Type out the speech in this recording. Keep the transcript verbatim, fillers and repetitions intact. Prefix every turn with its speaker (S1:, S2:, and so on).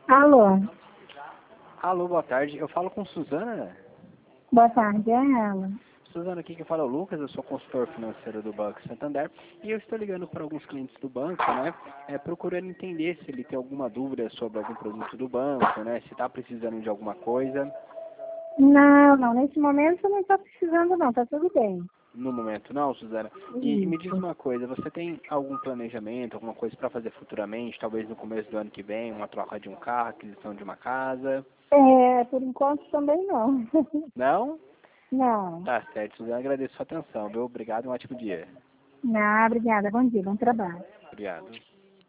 S1: Alô,
S2: Alô, boa tarde. Eu falo com Suzana.
S1: boa tarde, é ela.
S2: Suzana, aqui que fala é o Lucas, eu sou consultor financeiro do Banco Santander e eu estou ligando para alguns clientes do banco, né? É, procurando entender se ele tem alguma dúvida sobre algum produto do banco, né? Se está precisando de alguma coisa.
S1: Não, não, nesse momento não está precisando não, tá tudo bem.
S2: No momento não, Suzana. E, e me diz
S1: Isso.
S2: uma coisa, você tem algum planejamento, alguma coisa para fazer futuramente, talvez no começo do ano que vem, uma troca de um carro, aquisição de uma casa?
S1: É, por enquanto também não.
S2: Não?
S1: Não.
S2: Tá certo, Suzana, agradeço a sua atenção, viu? Obrigado e um ótimo dia.
S1: Não, obrigada, bom dia, bom trabalho.
S2: Obrigado.